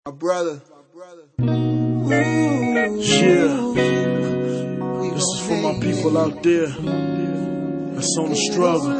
My brother. Yeah, this is for my people out there that's on the struggle.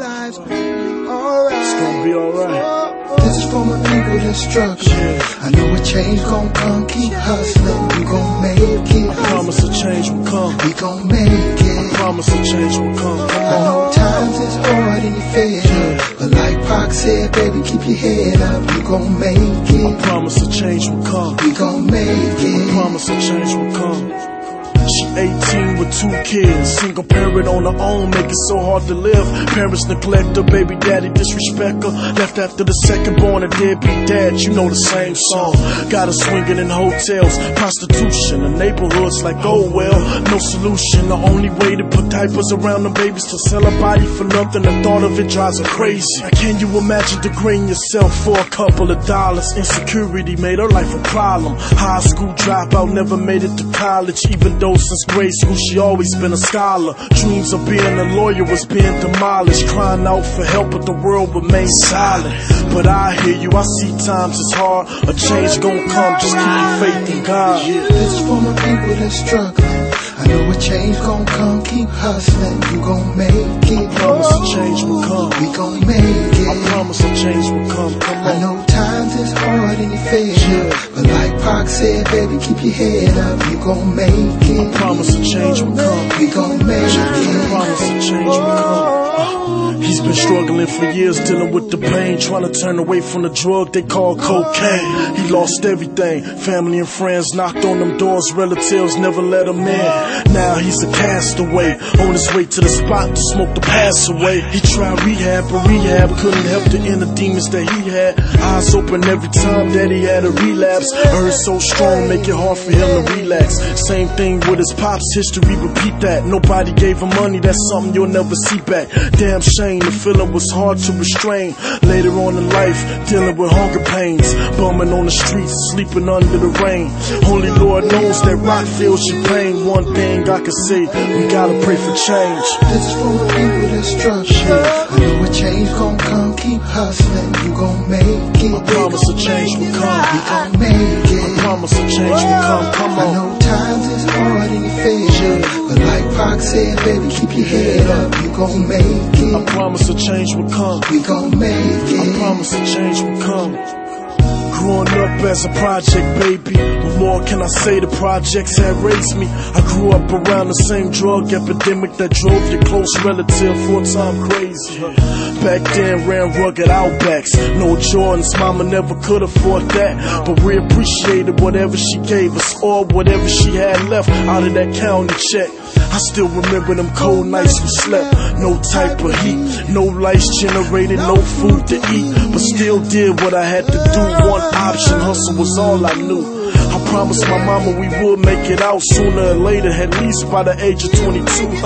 It's gonna be alright. This is for my people that struggle. I know a change gon' come, keep hustling. We gon' make it. I promise a change will come. We gon' make it. I promise a change will come. I know times is hard and you fed up, but like Pac said, baby, keep your head up. You gon' make it. I promise a change will come. We gon' make it. I promise a change will come. She 18 with 2 kids, single parent on her own, make it so hard to live. Parents neglect her, baby daddy disrespect her. Left after the second born, a deadbeat dad, you know the same song. Got her swinging in hotels, prostitution, the neighborhoods like, oh well, no solution. The only way to put diapers around the babies to sell her body for nothing. The thought of it drives her crazy. Can you imagine degrading yourself for a couple of dollars? Insecurity made her life a problem. High school dropout, never made it to college, even though since grade school she always been a scholar. Dreams of being a lawyer was being demolished, crying out for help but the world remained silent. But I hear you, I see times is hard, a change gon' come, just keep your faith in God. This is for my people that struggling. I know a change gon' come, keep hustling. You gon' make it. I promise a change will come. We gon' make it. I promise a change will come. Come on. I know times is hard and you fed up, but like Pac said, baby, keep your head up. You gon' make it. I promise a change will come. We gon' make it. I promise a change will come. He's been struggling for years, dealing with the pain, trying to turn away from the drug they call cocaine. He lost everything, family and friends knocked on them doors, relatives never let him in. Now he's a castaway, on his way to the spot to smoke the pass away. He tried rehab, but rehab couldn't help the inner demons that he had. Eyes open every time that he had a relapse. Urge so strong, make it hard for him to relax. Same thing with his pops, history repeat that. Nobody gave him money, that's something you'll never see back. Damn shame, the feeling was hard to restrain. Later on in life, dealing with hunger pains, bumming on the streets, sleeping under the rain. Only Lord knows that rock feels your pain. One thing I can say, we gotta pray for change. This is for my people that struggle. I know a change gon' come, keep hustling. You gon' make it. I promise a change will come. We gon' make it. I promise a change will come. Come I on. know times is hard and you fed up, but like Pac said, baby, keep your head up. You gon' make it. I promise a change will come. We gon' make it. I promise a change will come. Growing up as a project baby, what more can I say? The projects had raised me. I grew up around the same drug epidemic that drove your close relative 4 times crazy. Back then ran rugged outbacks, no Jordans, mama never could afford that, but we appreciated whatever she gave us, or whatever she had left out of that county check. I still remember them cold nights we slept, no type of heat, no lights generated, no food to eat, but still did what I had to do. One option, hustle was all I knew. I promised my mama we would make it out sooner or later, at least by the age of 22.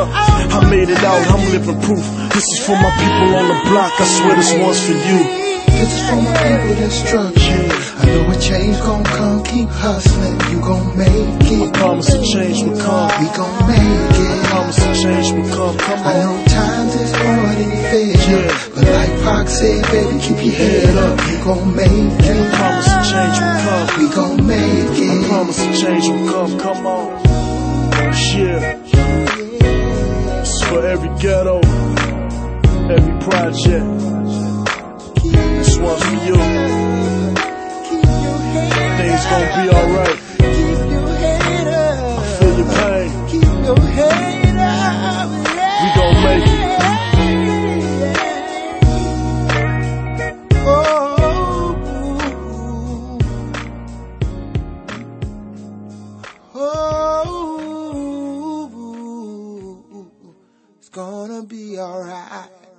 I made it out, I'm living proof. This is for my people on the block, I swear this one's for you. This is for my people that struggle. I know a change gon' come, keep hustling. You gon' make it. I promise a change will come. We gon' make it. I promise a change will come. Come I on. know times is hard and you fed up, but like Pac said, baby, keep your head up. You gon' make it. I promise a change will come. We gon' make I it. promise a change will come. Come on. Yeah. It's for every ghetto, every project. This one's for you. Things gon' be alright. I feel your pain. We gon' make it. It's gonna be alright.